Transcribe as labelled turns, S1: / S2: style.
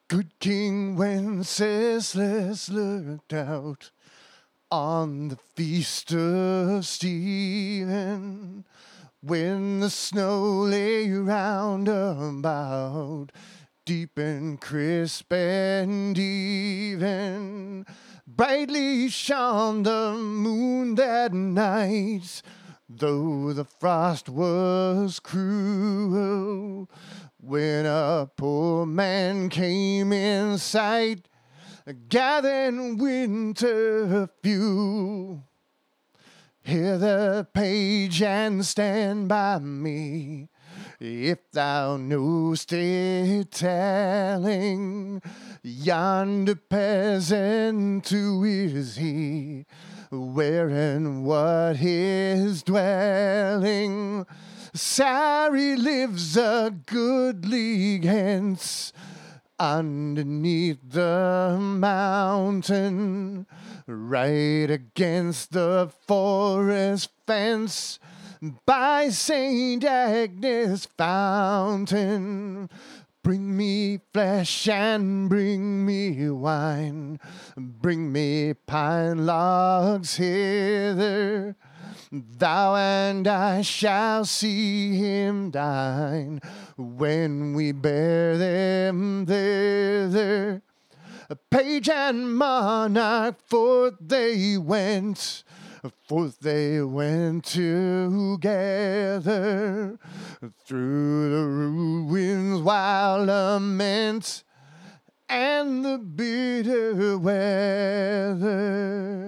S1: Good King Wenceslas looked out on the feast of Stephen, when the snow lay round about, deep and crisp and even. Brightly shone the moon that night, though the frost was cruel. When a poor man came in sight, gathering winter fuel. Hear the page and stand by me, if thou know'st it telling. Yonder peasant, who is he? Where and what his dwelling? Sary lives a good league hence, underneath the mountain, right against the forest fence, by St. Agnes fountain. Bring me flesh and bring me wine, bring me pine logs hither. Thou and I shall see him dine, when we bear them thither. Page and monarch, forth they went together, through the ruins while lament and the bitter weather.